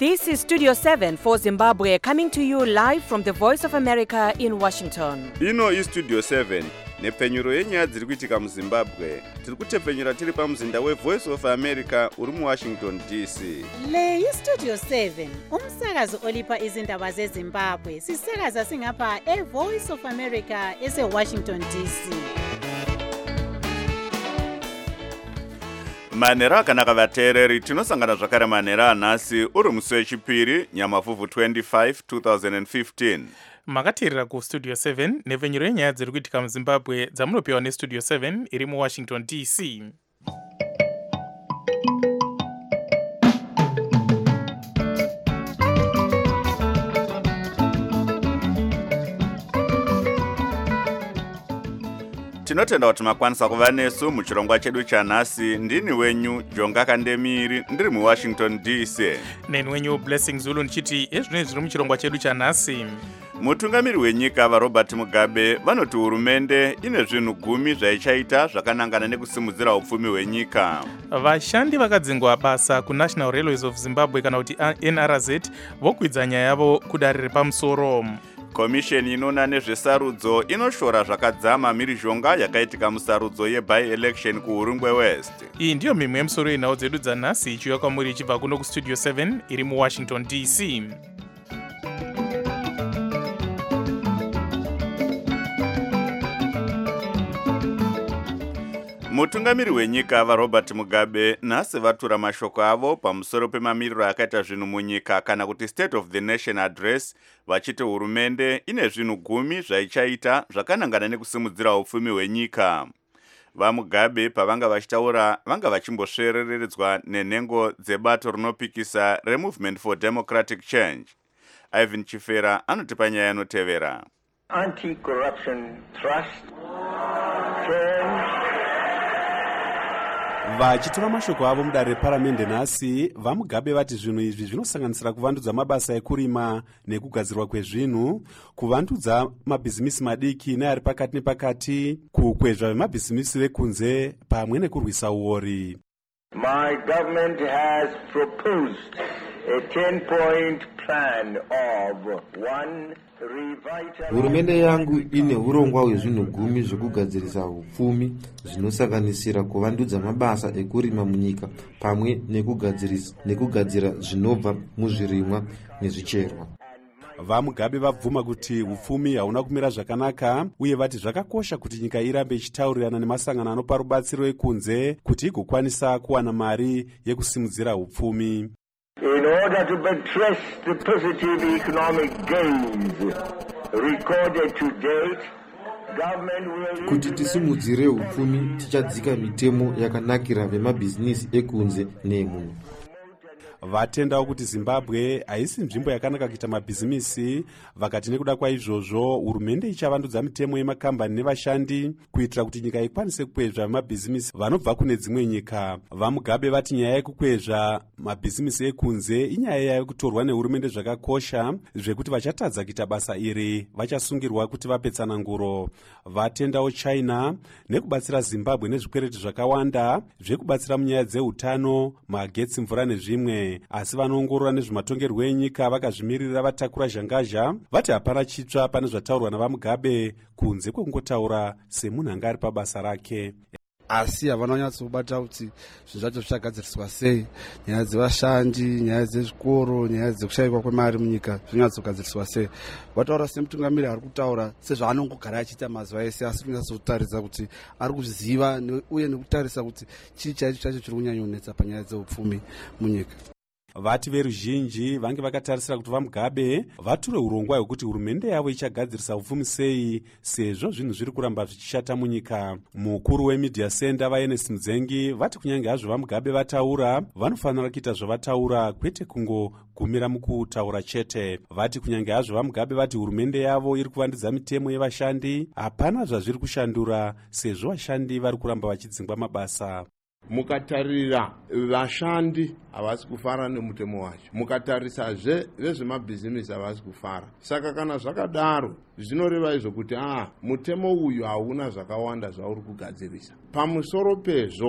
This is Studio 7 for Zimbabwe, coming to you live from the Voice of America in Washington. Ino is Studio 7 nepfenyuro yenyaya dziri kuitika muZimbabwe. Tiri kutepfenyura tiri pamuzinda weVoice of America uri muWashington DC. Le iStudio 7 umsakazo olipa izindaba zeZimbabwe. Sisakaza singapha eVoice of America eseWashington DC. Manera akanaka vateereri, tinosangana zvakare manera anhasi uri musi wechipiri nyamavhuvhu 25 2015. Makateerera kuStudio 7 nepfenyuro yenyaya dziri kuitika muZimbabwe dzamunopiwa neStudio 7 iri muWashington DC. Tinotenda kuti makwanisa kuva nesu muchirongwa chedu chanhasi. Ndini wenyu Jonga Kandemiri, ndiri muWashington DC. Neni wenyu Blessing Zulu ndichiti ezvinoi zviri muchirongwa chedu chanhasi. Mutungamiri wenyika vaRobert Mugabe vanoti hurumende ine zvinhu 10 zvaichaita zvakanangana nekusimudzira upfumi hwenyika. Vashandi vakadzingwa basa kuNational Railways of Zimbabwe kana kuti NRZ vokwidza nyaya yavo kudare repamusoro. Komisheni inoona nezvesarudzo inoshora zvakadzama mhirizhonga yakaitika musarudzo yeby-election kuHurungwe West. Iyi ndiyo mimwe yemusoro yenhau dzedu dzanhasi ichiuya kwamuri ichibva kuno kuStudio 7 iri muWashington DC. Mutungamiri wenyika vaRobert Mugabe nhasi vatura mashoko avo pamusoro pemamiriro akaita zvinhu munyika kana kuti State of the Nation Address, vachiti hurumende ine zvinhu 10 zvaichaita zvakanangana nekusimudzira upfumi hwenyika. VaMugabe pavanga vachitaura vanga vachimbosvereredzwa nenhengo dzebato rinopikisa reMovement for Democratic Change. Ivan Chifera anotipa nyaya inotevera. Anti-corruption trust change. Vachitora mashoko avo mudare reparamende nhasi, vaMugabe vati zvinhu izvi zvinosanganisira kuvandudza mabasa ekurima nekugadzirwa kwezvinhu, kuvandudza mabhizimisi madiki neari pakati nepakati, kukwezva vemabhizimisi vekunze pamwe nekurwisa uori. My government has proposed a 10-point plan of 1. Hurumende yangu ine urongwa hwezvinhu 10 zvekugadzirisa upfumi zvinosanganisira kuvandudza mabasa ekurima munyika pamwe nekugadzira zvinobva muzvirimwa nezvicherwa. VaMugabe vabvuma kuti upfumi hauna kumira zvakanaka uye vati zvakakosha kuti nyika irambe ichitaurirana nemasangano anopa rubatsiro ekunze kuti igokwanisa kuwana mari yekusimudzira upfumi. In order to buttress the positive economic gains recorded to date, government will... Kuti tisimudzire upfumi tichadzika mitemo yakanakira vemabhizinisi ekunze neemuno. Vatendawo kuti Zimbabwe haisi nzvimbo yakanaka kuita mabhizimisi, vakati nekuda kwaizvozvo hurumende ichavandudza mitemo yemakambani nevashandi kuitira kuti nyika ikwanise kukwezva mabhizimisi vanobva kune dzimwe nyika. VaMugabe vati nyaya yekukwezva mabhizimisi ekunze inyaya yekutorwa nehurumende zvakakosha zvekuti vachatadza kuita basa iri vachasungirwa kuti vapetsana nguro. Vatendawo China nekubatsira Zimbabwe nezvikwereti zvakawanda zvekubatsira munyaya dzeutano, magetsi, mvura nezvimwe. Asi vanoongorora nezvematongerwo enyika vakazvimirira vatakura zhangazha vati hapana chitsva pane zvataurwa navaMugabe kunze kwekungotaura semunhu anga ari pabasa rake. Asi havana kunyatsokubata kuti zvinhu zvacho zvichagadziriswa sei, nyaya dzevashandi, nyaya dzezvikoro, nyaya dzekushayikwa kwemari munyika zvinonyatsogadziriswa sei. Vataura semutungamiri ari kutaura sezvaanongogara achiita mazuva ese, asi kunyatsotaridza kuti ari kuziva uye nekutarisa kuti chii chaicho chacho chiri kunyanyonetsa panyaya dzeupfumi munyika. Vati veruzhinji vange vakatarisira kuti vaMugabe vature urongwa hwekuti hurumende yavo ichagadzirisa upfumi sei sezvo zvinhu zviri kuramba zvichishata munyika. Mukuru weMedia Center vaEnes Mudzengi vati kunyange hazvo vaMugabe vataura vanofanira kuita zvavataura kwete kungogumira mukutaura chete. Vati kunyange hazvo vaMugabe vati hurumende yavo iri kuvandudza mitemo yevashandi hapana zvazviri kushandura sezvo vashandi vari kuramba vachidzingwa mabasa. Mukatarira vashandi havasi kufara nemutemo wacho, mukatarisazve vezvemabhizimisi havasi kufara. Saka kana zvakadaro zvinoreva izvo kuti mutemo uyu hauna zvakawanda zvauri kugadzirisa. Pamusoro pezvo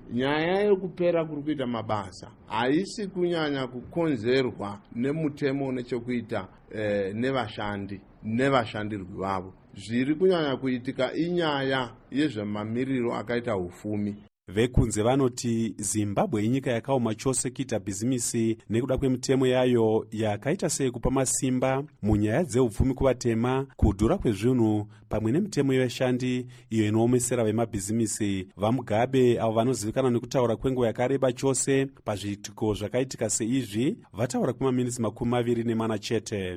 nyaya yekupera kuri kuita mabasa haisi kunyanya kukonzerwa nemutemo une chekuita nevashandirwi vavo. Zviri kunyanya kuitika inyaya yezvemamiriro akaita ufumi. Vekunze vanoti Zimbabwe inyika yakaoma chose kuita bhizimisi nekuda kwemitemo yayo yakaita sekupa masimba munyaya dzeupfumi kuvatema, kudhura kwezvinhu pamwe nemitemo yevashandi iyo inoomesera vemabhizimisi. VaMugabe avo vanozivikanwa nekutaura kwenguva yakareba chose pazviitiko zvakaitika seizvi vataura kwemaminitsi 24 chete.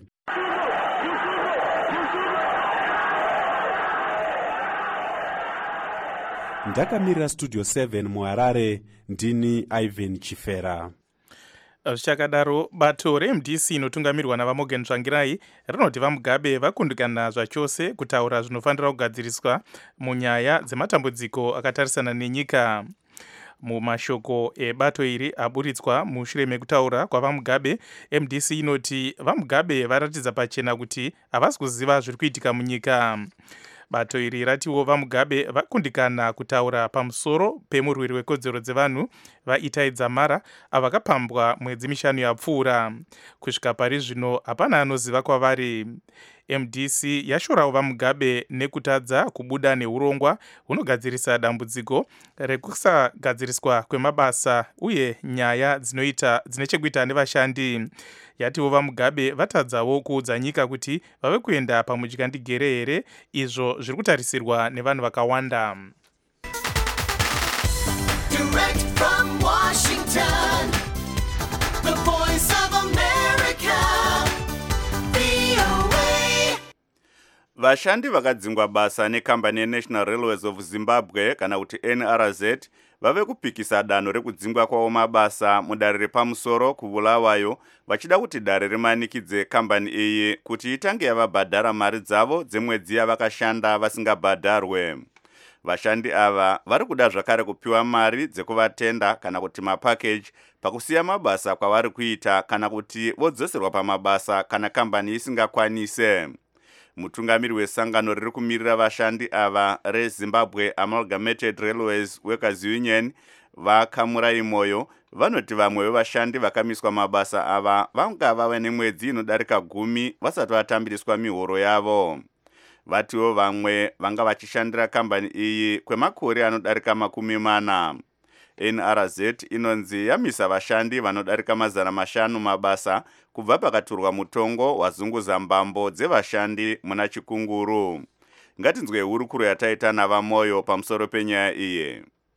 Ndakamirira Studio 7 muHarare, ndini Ivan Chifera. Zvichakadaro, bato reMDC inotungamirwa naVaMorgan Tsvangirai rinoti vaMugabe vakundikana zvachose kutaura zvinofanira kugadziriswa munyaya dzematambudziko akatarisana nenyika. Mumashoko ebato iri aburitswa mushure mekutaura kwavaMugabe, MDC inoti vaMugabe varatidza pachena kuti havasi kuziva zviri kuitika munyika. Bato iri ratiwo vaMugabe vakundikana kutaura pamusoro pemurwiri wekodzero dzevanhu vaItai Dzamara avo vakapambwa mwedzi 5 yapfuura. Kusvika pari zvino hapana anoziva kwavari. MDC yashorawo vaMugabe nekutadza kubuda neurongwa hunogadzirisa dambudziko rekusagadziriswa kwemabasa uye nyaya dzine chekuita nevashandi. Yatiwo vaMugabe vatadzawo kuudza nyika kuti vave kuenda pamudyandigere here, izvo zviri kutarisirwa nevanhu vakawanda. Direct from Washington, the Voice of America, VOA. Vashandi vakadzingwa basa nekambani yeNational Railways of Zimbabwe kana kuti NRZ vave kupikisa danho rekudzingwa kwavo mabasa mudare repamusoro kuBulawayo, vachida kuti dare rimanikidze kambani iyi kuti itange yavabhadhara mari dzavo dzemwedzi yavakashanda vasingabhadharwe. Vashandi ava vari kuda zvakare kupiwa mari dzekuvatenda kana kuti mapackage pakusiya mabasa kwavari kuita kana kuti vodzoserwa pamabasa kana kambani isingakwanise. Mutungamiri wesangano riri kumirira vashandi ava reZimbabwe Amalgamated Railways Workers Union vaKamurai Moyo vanoti vamwe vevashandi vakamiswa mabasa ava vanga vava nemwedzi inodarika 10 vasati vatambiriswa mihoro yavo. Vatiwo vamwe vanga vachishandira kambani iyi kwemakore anodarika 40. NRZ inonzi yamisa vashandi vanodarika 500 mabasa kubva pakaturwa mutongo wazunguza mbambo dzevashandi muna Chikunguru. Ngatinzwe hurukuro yataita navaMoyo pamusoro penyaya iyi.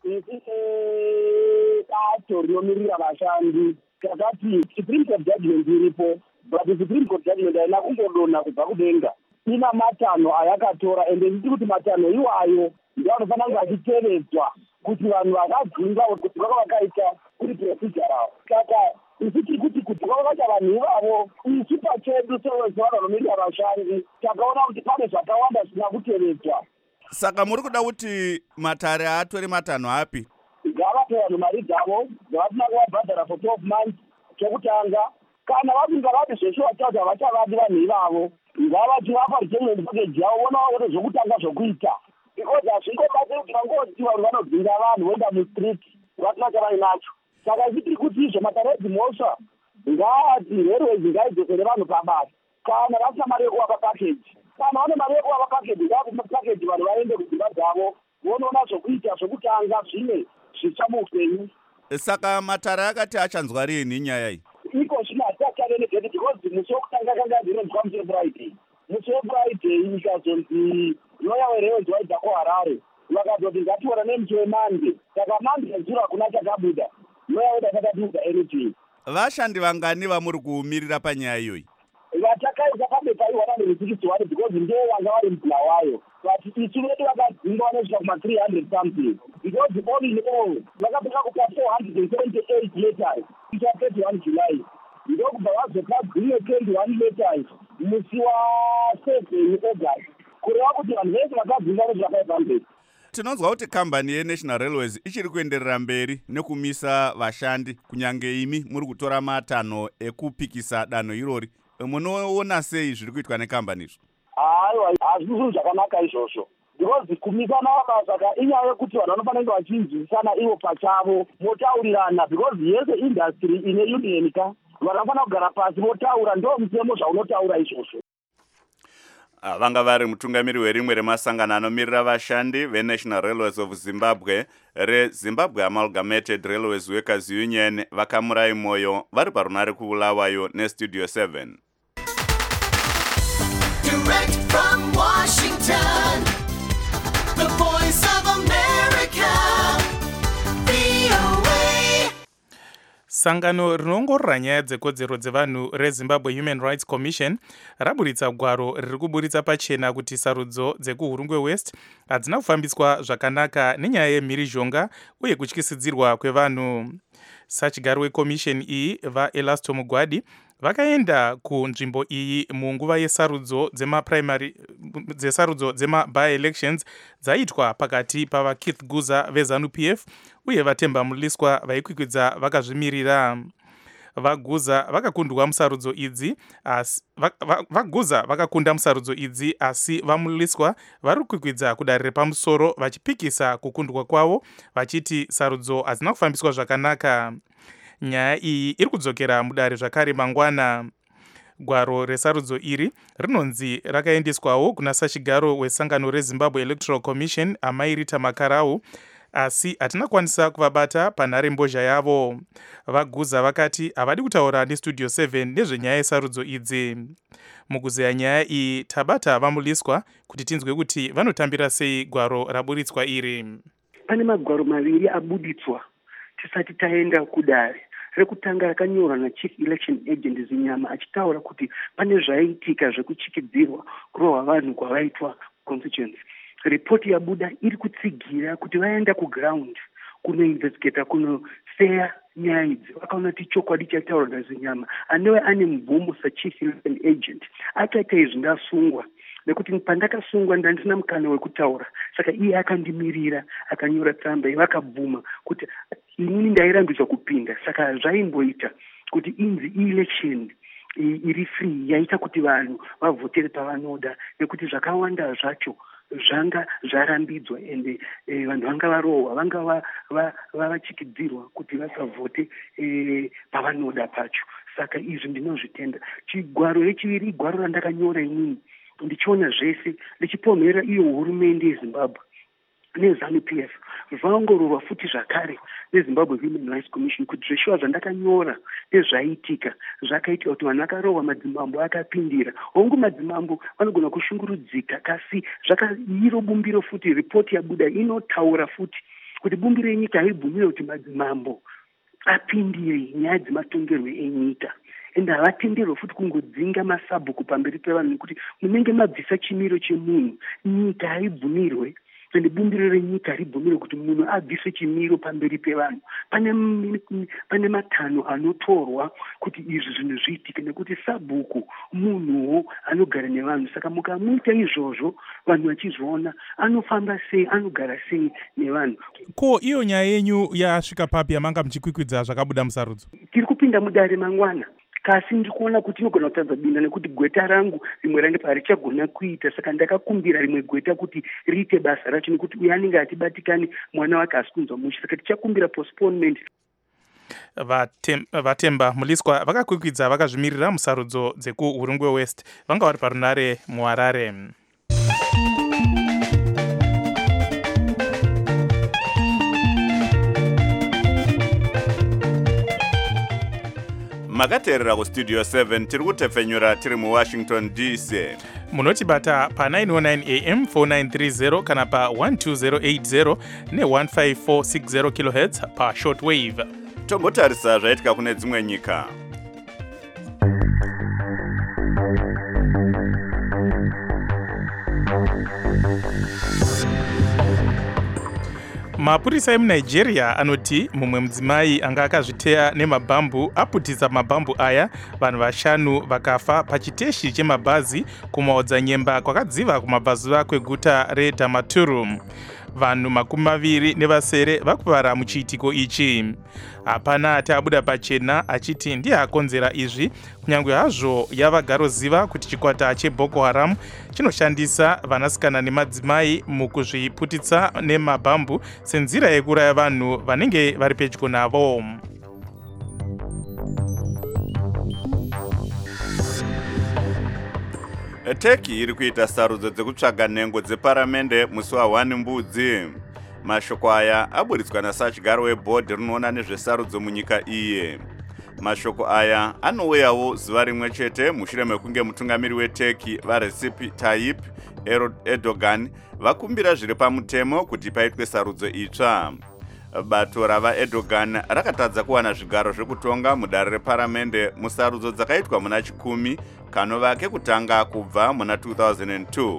Bato rinomirira vashandi kakati Supreme Court judgment iripo, but Supreme Court judgment haina kungodonha kubva kudenga. Ina matanho ayakatora ende nditi kuti matanho iwayo ndiwo anofanira kunge achitevedzwa kuti vanhu vakadzinga kuti vakaita kuri procedural. Saka isi tiri kuti vakaita vanhu ivavo isu pachedu sevanhu vanomirira vashandi takaona kuti pane zvakawanda zvisina kutevedzwa. Saka muri kuda kuti matare atori matanho api? Ngavape vanhu mari dzavo dzavatina kuvabhadhara for 12 months chekutanga. Kana vasinga vati zveshe vataura havachavadi vanhu ivavo, ngavati vapa retirement package yavo vonawo kuti zvokutanga zvokuita. Because hazvingobatsiri kuti vangoti vanhu vanodzinga vanhu voenda mustreet vasina chavanacho. Saka ichitiri kuti izvo matare edzimhosva ngaati railways ngaidzosere vanhu pabasa kana vasina mari yekuvapa package. Kana vane mari yekuvapa package ngavape package vanhu vaende kudzimba dzavo vonoona zvokuita zvokutanga zvimwe zvitsva muupenyu. Saka matare akati achanzwa rini nyaya iyi? Iko zvino hatiachanenegeti because musi wokutanga kanga zvinonzwa musi weFriday. Musi weFriday ikazonzi loya weRailways waibva kuHarare vakazoti ngatiora nemusi weMonday. Saka Monday zuro hakuna chakabuda. Loya wedu akatabuda anything. Vashandi vangani vamuri kumirira panyaya iyoyi? Vatakaisa pabepa i161 because ndivo vanga vari muBulawayo. But isu vedu vakadzingwa nosvika kuma300 something. Because all in all vakapeka kupa 478 letters. Kucha 31 July. Ndokubva vazopa dzimwe 21 letters musi wa7 August. Kureva kuti vanhu vese vakadzingwa nezvaka500. Tinonzwa kuti kambani yeNational Railways ichiri kuenderera mberi nekumisa vashandi kunyange imi muri kutora matanho ekupikisa danho irori. Munoona sei zviri kuitwa nekambani izvo? Aiwa, hazvisi zvakanaka izvozvo. because kumikana mabasa inyaya yekuti vanhu vanofanira kunge vachinzwisana ivo pachavo motaurirana because yese industry ine union ka vanofanira kugara pasi votaura ndo mutemo zvaunotaura izvozvo. Vanga vari mutungamiri werimwe remasangano anomirira vashandi veNational Railways of Zimbabwe reZimbabwe Amalgamated Railways Workers Union vakamurai moyo vari parunare kuBulawayo neStudio 7. Direct from Washington, the voice of America, VOA. Sangano rinoongorora nyaya dzekodzero dzevanhu reZimbabwe Human Rights Commission raburitsa gwaro riri kuburitsa pachena kuti sarudzo dzekuHurungwe West hadzina kufambiswa zvakanaka nenyaya yemhirizhonga uye kutyisidzirwa kwevanhu. Sachigaro wekomisheni iyi vaElasto Mugwadi vakaenda kunzvimbo iyi munguva yesarudzo dzema-by-elections dzaitwa pakati pavaKeith Guza veZANU-PF uye vaTemba Muliswa vaikwikwidza vakazvimirira. vaGuza vakakundwa musarudzo idzi vaGuza vakakunda musarudzo idzi asi vaMuliswa vari kukwikwidza kudare repamusoro vachipikisa kukundwa kwavo vachiti sarudzo hadzina kufambiswa zvakanaka. Nyaya iyi iri kudzokera mudare zvakare mangwana. Gwaro resarudzo iri rinonzi rakaendeswawo kuna sachigaro wesangano reZimbabwe Electoral Commission Amairita Makarau, asi hatina kwanisa kuvabata panhare mbozha yavo. vaGuza vakati havadi kutaura neStudio 7 nezvenyaya yesarudzo idzi. Mukuzeya nyaya iyi tabata vaMuliswa kuti tinzwe kuti vanotambira sei gwaro raburitswa iri. Pane magwaro maviri abuditswa tisati taenda kudare. Rekutanga rakanyorwa naChief Election Agent Zinyama achitaura kuti pane zvaiitika zvekuchikidzirwa kurohwa vanhu kwavaitwa constituency. Ripoti yabuda iri kutsigira kuti vaenda kuground kunoinvestigata kunoseya nyaya idzi. Vakaona kuti chokwadi chataurwa naZinyama anove ane mubvumo saChief Election Agent akaita izvi ndasungwa nekuti pandakasungwa ndandina mukana wekutaura, saka iye akandimirira akanyora tsamba vakabvuma kuti inini ndairambidzwa kupinda. Saka zvaimboita kuti inzi election iri free yaita kuti vanhu vavhotere pavanoda nekuti zvakawanda zvacho zvanga zvarambidzwa ende vanhu vanga varohwa vanga vachikidzirwa kuti vasavhote pavanoda pacho. Saka izvi ndinozvitenda. Chigwaro rechiviri igwaro randakanyora inini ndichiona zvese ndichipomhera iyo hurumende yeZimbabwe neZANU-PF vaongororwa futi zvakare neZimbabwe Human Rights Commission kuti zveshuwa zvandakanyora nezvaiitika zvakaitika kuti vanhu vakarohwa madzimambo akapindira. Hongu madzimambo vanogona kushungurudzika kasi iro bumbiro futi ripoti yabuda inotaura futi kuti bumbiro yenyika haibvumiwe kuti madzimambo apindire nyaya dzematongerwo enyika. Ende havatenderwe futi kungodzinga masabhuku pamberi pevanhu nekuti munenge mabvisa chimiro chemunhu. Nyika haibvumirwe ende bumbiro renyika haribvumirwe kuti munhu abvise chimiro pamberi pevanhu. Pane matanho anotorwa kuti izvi zvinhu zviitike nekuti sabhuku munhuwo anogara nevanhu. Saka mukamuita izvozvo vanhu vachizviona anofamba sei, anogara sei nevanhu. Ko iyo nyaya yenyu yasvika papi yamanga muchikwikwidza zvakabuda musarudzo? Tiri kupinda mudare mangwana. Kasi ndikuona kuti inogona kutadza binda nekuti gweta rangu rimwe range parichagona kuita. Saka ndakakumbira rimwe gweta kuti riite basa racho nekuti uyo anenge atibatikani mwana wake asi kunzwa mushe. Saka tichakumbira postponement. Vatemba Muliswa vakakwikwidza vakazvimirira musarudzo dzekuHurungwe West vanga vari parunare muHarare. Makateerera kuStudio 7 tiri kutefenyura tiri muWashington DC. Munotibata pa909 AM 4930 kana pa 12080 ne15460 kHz pa shortwave. Tombotarisa zvaitika kune dzimwe nyika. Mapurisa emuNigeria anoti mumwe mudzimai anga akazviteya nemabhambu aputisa mabhambu aya vanhu vashanu vakafa pachiteshi chemabhazi kumaodzanyemba kwakadziva kumabvazuva kweguta reDamaturu. vanhu 20 vakuvara muchiitiko ichi. Hapana atabuda pachena achiti ndiye akonzera izvi, kunyange hazvo yava garoziva kuti chikwata cheBoko Haram chinoshandisa vanasikana nemadzimai mukuzviputitsa nemabhambu senzira yekuraya vanhu vanenge vari pedyo navo. Turkey iri kuita sarudzo dzekutsvaga nhengo dzeparamende musi wa1 Mbudzi. Mashoko aya aburitswa naSachigaro webhodhi rinoona nezvesarudzo munyika iye. Mashoko aya anouyawo zuva rimwe chete mushure mekunge mutungamiri weTurkey vaRecep Tayyip Erdogan vakumbira zviri pamutemo kuti paitwe sarudzo itsva. Bato ravaErdogan rakatadza kuwana zvigaro zvekutonga mudare reparamende musarudzo dzakaitwa muna 10 kanova kekutanga kubva muna 2002.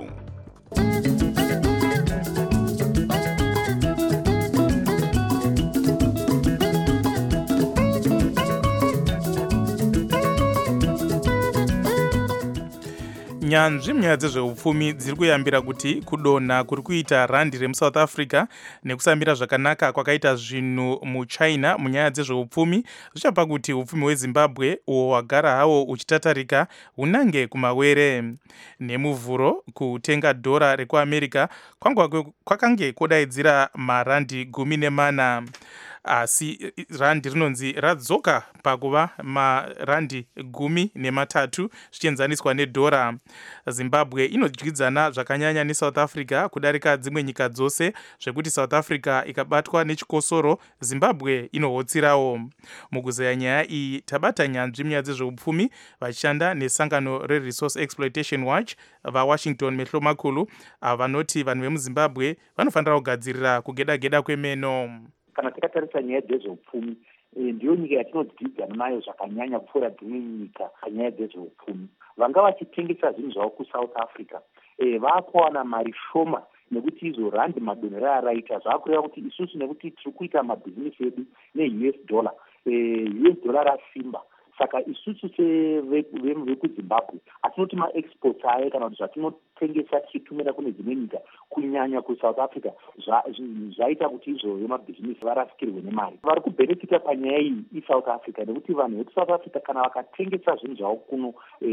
Nyanzvi munyaya dzezveupfumi dziri kuyambira kuti kudonha kuri kuita randi remuSouth Africa nekusambira zvakanaka kwakaita zvinhu muChina munyaya dzezveupfumi zvichapa kuti upfumi hweZimbabwe uwo wagara hawo uchitatarika hunange kumawere. Nemuvhuro kutenga dhora rekuAmerica kwakange kodaidzira marandi 14. Asi randi rinonzi radzoka pakuva marandi 13 zvichienzaniswa nedhora. Zimbabwe inodyidzana zvakanyanya neSouth Africa kudarika dzimwe nyika dzose, zvekuti South Africa ikabatwa nechikosoro Zimbabwe inohotsirawo. Mukuzeya nyaya iyi tabata nyanzvi munyaya dzezveupfumi vachishanda nesangano reResource Exploitation Watch vaWashington Mehlo Makulu vanoti vanhu vemuZimbabwe vanofanira kugadzirira kugeda-geda kwemeno. Kana takatarisa nyaya dzezveupfumi, ndiyo nyika yatinodzidzana nayo zvakanyanya kupfuura dzimwe nyika panyaya dzezveupfumi. Vanga vachitengesa zvinhu zvavo kuSouth Africa vakuwana mari shoma nekuti izo randi madonhero araita zvakureva kuti isusu nekuti tiri kuita mabhizinesi edu neUS dollar, US dollar rasimba. Saka isusu vekuZimbabwe hatinoti maexports ayo kana kuti zvatinotengesa tichitumira kune dzimwe nyika kunyanya kuSouth Africa zvaita kuti izvo vemabhizinesi varasikirwe nemari. Vari kubhenefita panyaya iyi iSouth Africa nekuti vanhu vekuSouth Africa kana vakatengesa zvinhu zvavo kuno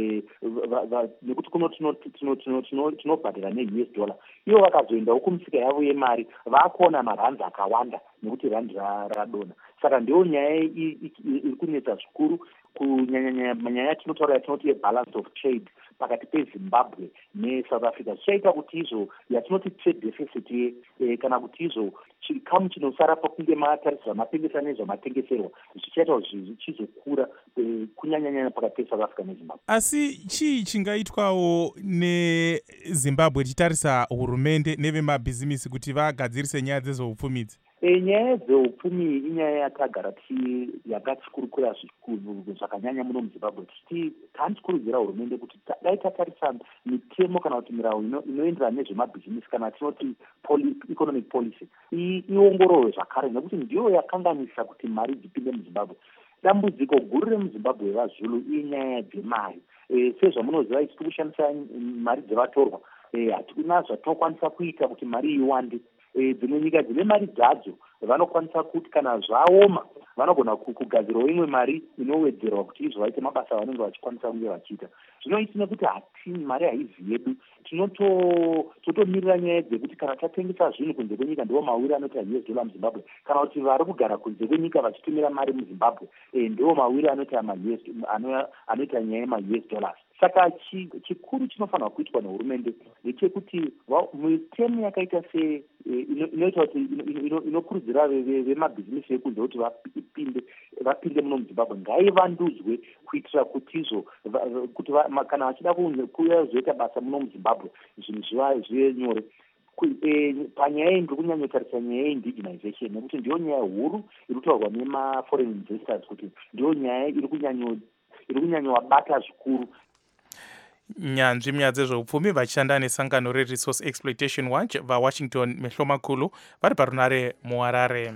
nekuti kuno tinobhadhara neUS dollar, ivo vakazoendawo kumisika yavo yemari vakuona marandi akawanda nekuti randi radonha. Saka ndiyo nyaya iri kunetsa zvikuru kunyanya nyaya yatinotaura yatinoti yebalance of trade pakati peZimbabwe neSouth Africa. Zvichaita kuti izvo yatinoti trade deficit kana kuti izvo chikamu chinosara pakunge matariswa matengesa nezvamatengeserwa zvichaita kuti zvichizokura kunyanya pakati peSouth Africa neZimbabwe. Asi chii chingaitwawo neZimbabwe tichitarisa hurumende nevemabhizimisi kuti vagadzirise nyaya dzezveupfumidzi? Nyaya dzeupfumi inyaya yakagara yakatikurukura zvakanyanya muno muZimbabwe. Tandikurudzira hurumende kuti dai tatarisa mitemo kana kuti mirau inoenderana nezvemabhizinesi kana tinoti economic policy iongororwe zvakare, nekuti ndiyo yakanganisa kuti mari dzipinde muZimbabwe. Dambudziko guru remuZimbabwe vazulu inyaya dzemari. Sezvamunoziva isi tiri kushandisa mari dzevatorwa, hatina zvatinokwanisa kuita kuti mari iwande. Dzimwe nyika dzine mari dzadzo vanokwanisa kuti kana zvaoma vanogona kugadzirawo imwe mari inowedzerwa kuti izvo vaite mabasa vanenge vachikwanisa kunge vachiita. Zvino isi nekuti mari haizi yedu, totomirira nyaya dzekuti kana tatengesa zvinhu kunze kwenyika ndiwo mawiri anoita US dollar muZimbabwe, kana kuti vari kugara kunze kwenyika vachitumira mari muZimbabwe ndiwo mawiri anoita nyaya yemaUS dollars. Saka chikuru chinofanirwa kuitwa nehurumende ndechekuti mitemo yakaita inoita kuti inokurudzira vemabhizinesi ekunze kuti vapinde muno muZimbabwe ngaivandudzwe kuitira kuti izvo kuti kana vachida kuuya zoita basa muno muZimbabwe zvinhu zvive nyore. Panyaya iyi ndiri kunyanyotarisa nyaya yeindigenization nekuti ndiyo nyaya huru iri kutaurwa nemaforeign investors kuti ndiyo nyaya iri kunyanyowabata zvikuru. Nyanzvi munyaya dzezveupfumi vachishanda nesangano reResource Exploitation Watch vaWashington Mehlo Makulu vari parunare muHarare.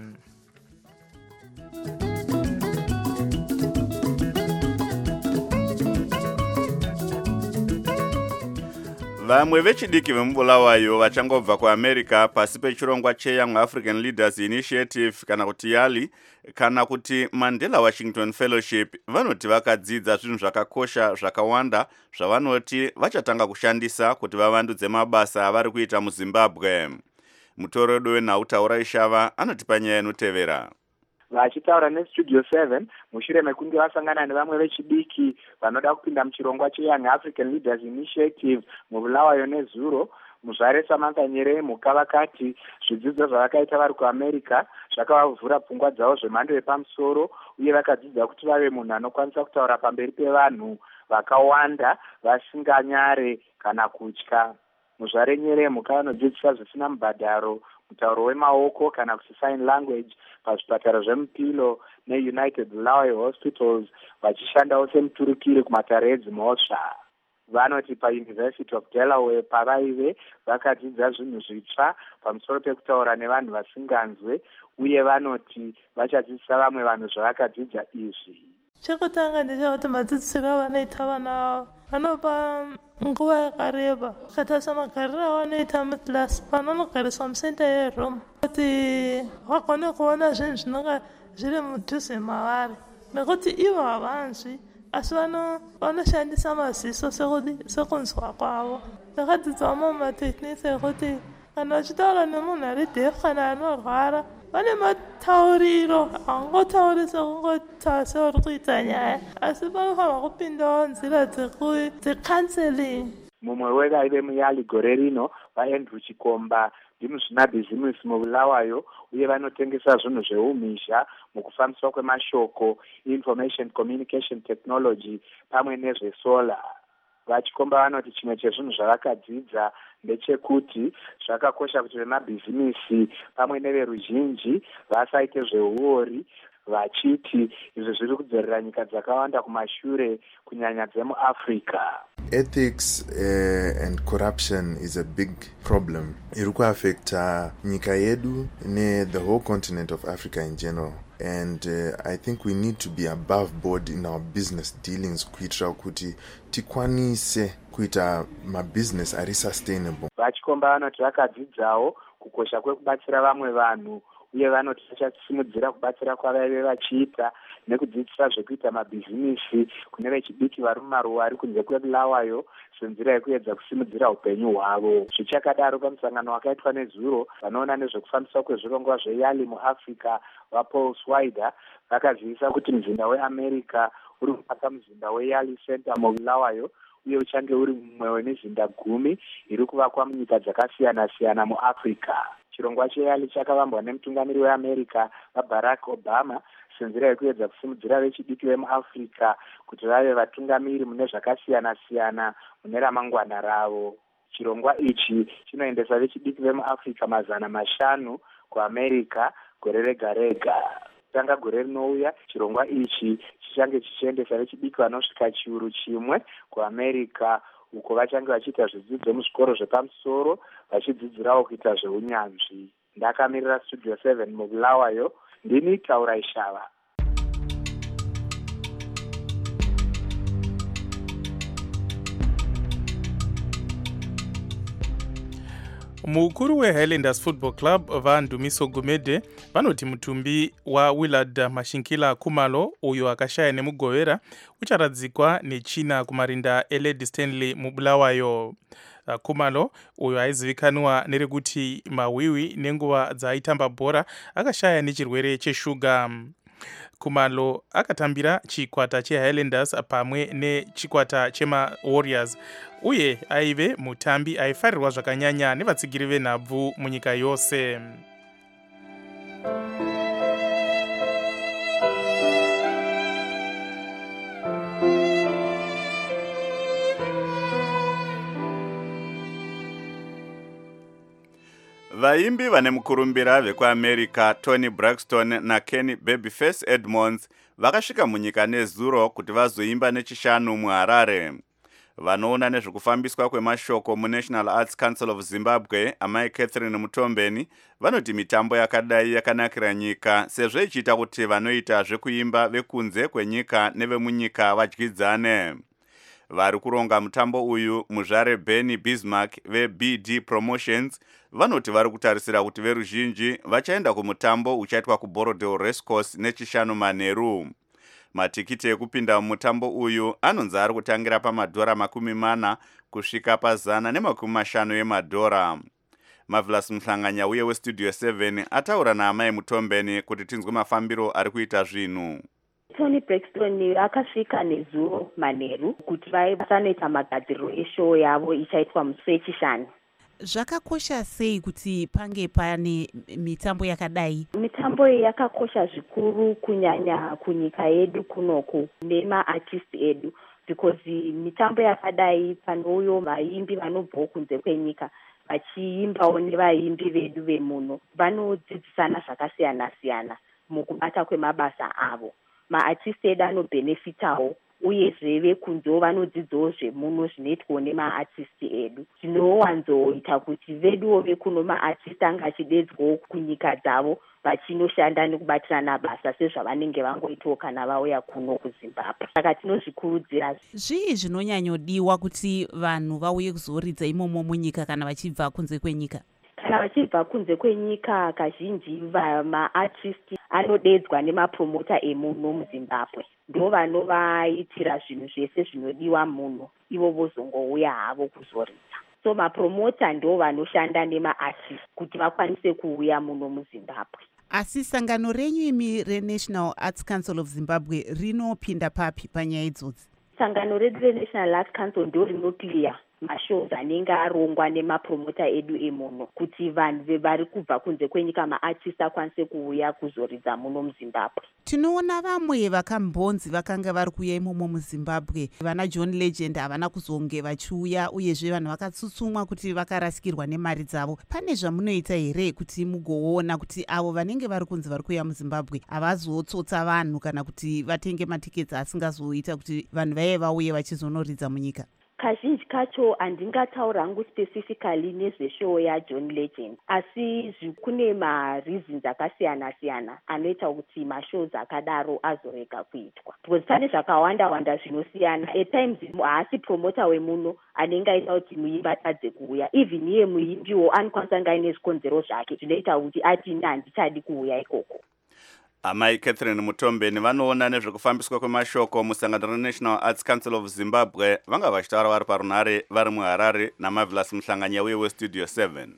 Vamwe vechidiki vemubulawayo vachangobva kuAmerica pasi pechirongwa cheYoung African Leaders Initiative kana kuti YALI kana kuti Mandela Washington Fellowship vanoti vakadzidza zvinhu zvakakosha zvakawanda zvavanoti vachatanga kushandisa kuti vavandudze mabasa avari kuita muZimbabwe. Mutorodo wenhautaura Ishava anotipa nyaya inotevera. Vachitaura neStudio 7 mushure mekunge vasangana nevamwe vechidiki vanoda kupinda muchirongwa cheYoung African Leaders Initiative mubulawayo nezuro, muzvare Samantha Nyerere Muka vakati zvidzidzo zvavakaita vari kuAmerica zvakavavhura pfungwa dzavo zvemhando yepamusoro uye vakadzidza kuti vave munhu anokwanisa kutaura pamberi pevanhu vakawanda vasinganyare kana kutya. Muzvare Nyerere Muka vanodzidzisa zvisina mubhadharo mutauro wemaoko kana kuti sign language pazvipatara zveMupilo neUnited Bulawayo Hospitals vachishandawo semuturukiri kumatare edzimhosva. Vanoti paUniversity of Delaware pavaive vakadzidza zvinhu zvitsva pamusoro pekutaura nevanhu vasinganzwe uye vanoti vachadzidzisa vamwe vanhu zvavakadzidza izvi. Chekutanga ndechekuti madzidzisiro avanoita vana vanopa nguva yakareba kutarisa magariro avanoita mukilasi panonogariswa musenta yeRome kuti vagone kuona zvinhu zvinenge zviri mudhuze mavari nekuti ivo havanzwi asi vanoshandisa maziso sekunzwa kwavo. Ndakadzidzawo mamwe mateknisi ekuti kana vachitaura nemunhu ari defu kana anorwara vane matauriro haungotauri sekungotaura seuri kuita nyaya asi panofanirwa kupindawo nzira dzecounseling. Mumwe wevaive muYALI gore rino vaAndrew Chikomba ndimuzvinabhizimisi mubulawayo uye vanotengesa zvinhu zveumhizha mukufambiswa kwemashoko, information communication technology pamwe nezvesolar. Vachikomba vanoti chimwe chezvinhu zvavakadzidza ndechekuti zvakakosha kuti vemabhizimisi pamwe neveruzhinji vasaite zveuori vachiti izvi zviri kudzorera nyika dzakawanda kumashure kunyanya dzemuAfrica. Ethics and corruption is a big problem. Iri kuaffecta nyika yedu the whole continent of Africa in general. And I think we need to be above board in our business dealings kuitira kuti tikwanise kuita mabusiness ari sustainable. Vachikomba vanoti vakadzidzawo kukosha kwekubatsira vamwe vanhu uye vanoti vachasimudzira kubatsira kwavaive vachiita nekudzidzisa zvekuita mabhizimisi kune vechidiki vari mumaruwa ari kunze kwebulawayo senzira yekuedza kusimudzira upenyu hwavo. Zvichakadaro pamusangano wakaitwa nezuro vanoona nezvekufambiswa kwezvirongwa zveYALI muAfrica vaPaul Swider vakazivisa kuti muzinda weAmerica uri kuvaka muzinda weYALI Center mubulawayo uye uchange uri mumwe wemizinda 10 iri kuvakwa munyika dzakasiyana-siyana muAfrica. Chirongwa cheYALI chakavambwa nemutungamiri weAmerica vaBarack Obama senzira yekuedza kusimudzira vechidiki vemuAfrica kuti vave vatungamiri mune zvakasiyana-siyana mune ramangwana ravo. Chirongwa ichi chinoendesa vechidiki vemuAfrica 500 kuAmerica gore rega-rega. Tanga gore rinouya chirongwa ichi chichange chichiendesa vechidiki vanosvika 100 kuAmerica uko vachange vachiita zvidzidzo muzvikoro zvepamusoro vachidzidzirawo kuita zveunyanzvi. Ndakamirira Studio 7 mubulawayo ndini Taura Ishava. Mukuru weHighlanders Football Club vaNdumiso Gumede vanoti mutumbi waWillard Mashinkila Khumalo uyo akashaya nemugovera ucharadzikwa nechina kumarinda eLady Stanley mubulawayo. Khumalo uyo aizivikanwa nerekuti mawiwi nenguva dzaaitamba bhora akashaya nechirwere cheshuga. Khumalo akatambira chikwata cheHighlanders pamwe nechikwata chemaWarriors uye aive mutambi aifarirwa zvakanyanya nevatsigiri venhabvu munyika yose. Vaimbi vane mukurumbira vekuAmerica Tony Braxton naKenny Babyface Edmonds vakasvika munyika nezuro kuti vazoimba nechishanu muHarare. Vanoona nezvekufambiswa kwemashoko muNational Arts Council of Zimbabwe amai Catherine Mutombeni vanoti mitambo yakadai yakanakira nyika sezvo ichiita kuti vanoita zvekuimba vekunze kwenyika nevemunyika vadyidzane. vari kuronga mutambo uyu muzvare Benny Bismarck veBD Promotions vanoti vari kutarisira kuti veruzhinji vachaenda kumutambo uchaitwa kuBorodale Racecourse nechishanu manheru. Matikiti ekupinda mumutambo uyu anonzi ari kutangira pamadhora 40 kusvika pa150 yemadhora. Marvelous Mhlanganya uye westudio 7 ataura naamai Mutombeni kuti tinzwe mafambiro ari kuita zvinhu. Tony Braxton akasvika nezuro manheru kuti vasanoita magadziriro eshow yavo ichaitwa musi wechishanu. Zvakakosha sei kuti pange pane mitambo yakadai? Mitambo yakakosha zvikuru kunyanya kunyika yedu kunoku nemaartist edu, because mitambo yakadai panouyo vaimbi vanobva kunze kwenyika vachiimbawo nevaimbi vedu vemuno vanodzidzisana zvakasiyana siyana mukubata kwemabasa avo. Maartist edu anobhenefitawo uyezve vekunzewo vanodzidzawo zvemuno zvinoitwawo nemaartist edu. Zvinowanzoita kuti veduwo vekuno maartist anga achidedzwawo kunyika dzavo vachinoshanda nekubatirana basa sezvavanenge vangoitawo kana vauya kuno kuZimbabwe. Saka tinozvikurudzira. Zvii zvinonyanyodiwa kuti vanhu vauye kuzoridza imomo munyika kana vachibva kunze kwenyika? Kana vachibva kunze kwenyika kazhinji maartist anodedzwa nemapromota emuno muZimbabwe. Ndo vanovaitira zvinhu zvese zvinodiwa muno, ivo vozongouya havo kuzoridza. So mapromota ndo vanoshanda nemaartist kuti vakwanise kuuya muno muZimbabwe. Asi sangano renyu imi reNational Arts Council of Zimbabwe rinopinda papi panyaya idzodzi? Sangano redu reNational Arts Council ndo rinoclear mashows anenge arongwa nemapromota edu emuno kuti vanhu vari kubva kunze kwenyika maartist akwanise kuuya kuzoridza muno muZimbabwe. Tinoona vamwe vakambonzi vakanga vari kuuya imomo muZimbabwe, vana John Legend havana kuzonge vachiuya, uyezve vanhu vakatsutsumwa kuti vakarasikirwa nemari dzavo. Pane zvamunoita here kuti mugoona kuti avo vanenge vari kunze vari kuuya muZimbabwe havazotsotsa vanhu kana kuti vatenge matiketi asingazoita kuti vanhu vaiye vauye vachizonoridza munyika? Kazhinji kacho handingataura hangu specifically nezveshow yaJohn Legend, asi kune mareasons akasiyana siyana anoita kuti mashows akadaro azorega kuitwa. Because pane zvakawanda zvinosiyana. At times haasi promota wemuno anenge aita kuti muimbi atadze kuuya. Even iye muimbiwo anokwanisa ngaine zvikonzero zvake zvinoita kuti ati handichadi kuuya ikoko. Amai Catherine Mutombeni vanoona nezvekufambiswa kwemashoko musangano reNational Arts Council of Zimbabwe vanga vachitaura vari parunhare vari muHarare naMarvelous Mhlanganya uye westudio 7.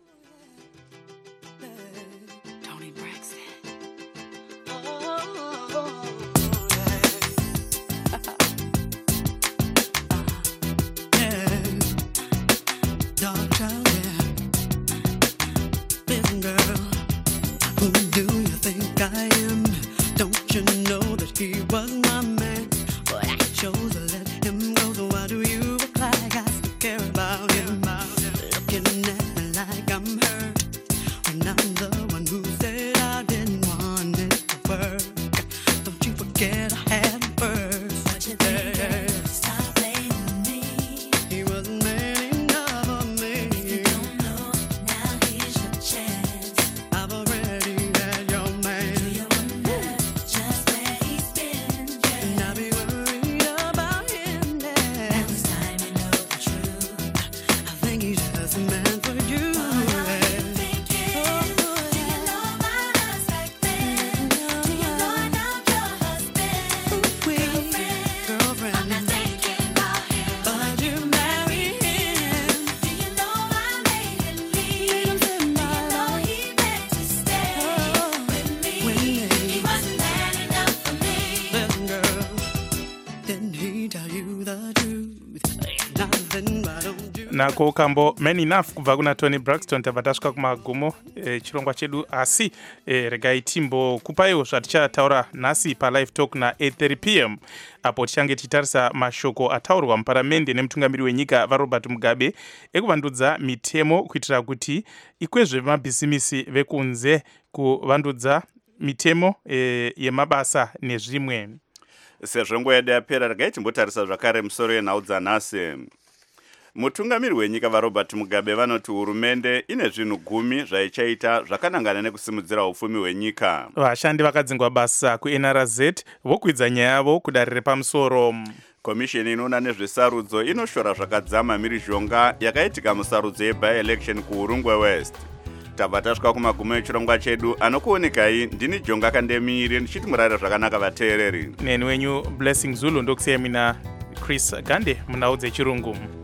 nako kambo man enough kubva kuna Tony Braxton. tabva tasvika kumagumo chirongwa chedu, asi regai timbo kupaiwo zvaticataura nhasi palive talk na8:30 p.m. apo tichange tichitarisa mashoko ataurwa muparamende nemutungamiri wenyika vaRobert Mugabe ekuvandudza mitemo kuitira kuti ikwezve mabhisimisi vekunze kuvandudza mitemo yemabasa nezvimwe. Sezvo nguva yedu yapera, regai timbotarisa zvakare musoro yenhau dzanhasi. Mutungamiri wenyika vaRobert Mugabe vanoti hurumende ine zvinhu 10 zvaichaita zvakanangana nekusimudzira upfumi hwenyika. Vashandi vakadzingwa basa kuNRZ vokwidza nyaya yavo kudarire pamusoro. komisheni inoona nezvesarudzo inoshora zvakadzama mhirizhonga yakaitika musarudzo yebi-election kuurungwe west. tabva tasvika kumagumo echirongwa chedu, anokuonekai ndini Jonga Kandemiri ndichiti murare zvakanaka vateereri. neni wenyu Blessing Zulu ndokusiyai mina Chris Gande munhau dzechirungu.